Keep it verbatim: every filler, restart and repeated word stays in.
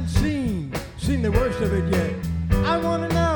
haven't seen, seen the worst of it yet. I wanna know